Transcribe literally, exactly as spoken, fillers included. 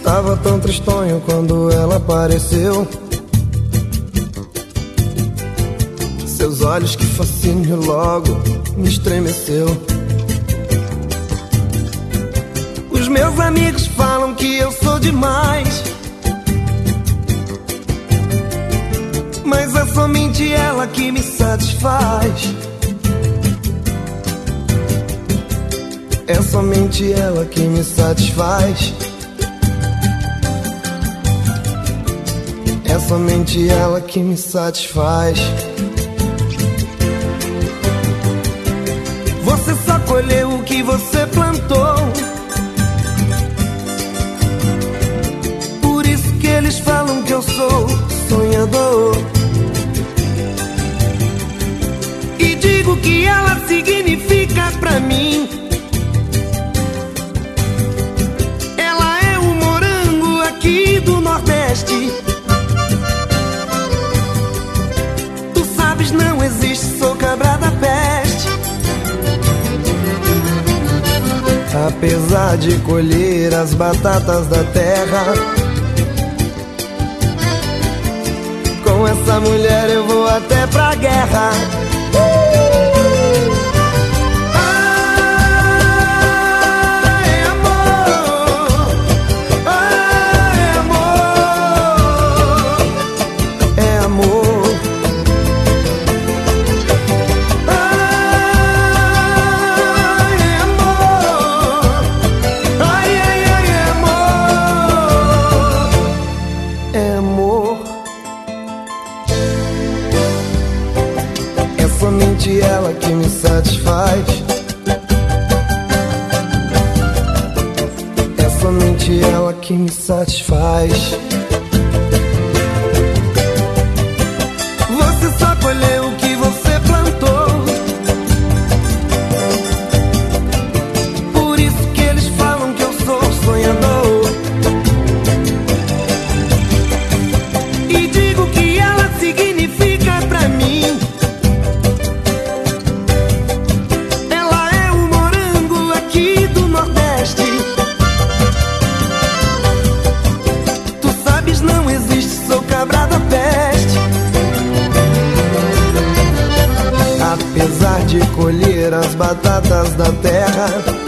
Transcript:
tava tão tristonho quando ela apareceu. Seus olhos, que fascínio, logo me estremeceu. Os meus amigos falam que eu sou demais, mas é somente ela que me satisfaz. É somente ela que me satisfaz. É somente ela que me satisfaz. Você só colheu o que você plantou. Por isso que eles falam que eu sou sonhador. E digo que ela significa pra mim. Ela é o morango aqui do Nordeste. Tu sabes, não existe, sou cabra da peste. Apesar de colher as batatas da terra, com essa mulher eu vou até pra guerra. É somente ela que me satisfaz. É somente ela que me satisfaz. Você só colheu o que você plantou. Por isso que eles falam que eu sou sonhador. E digo que ela significa pra mim. Não existe, sou cabra da peste. Apesar de colher as batatas da terra,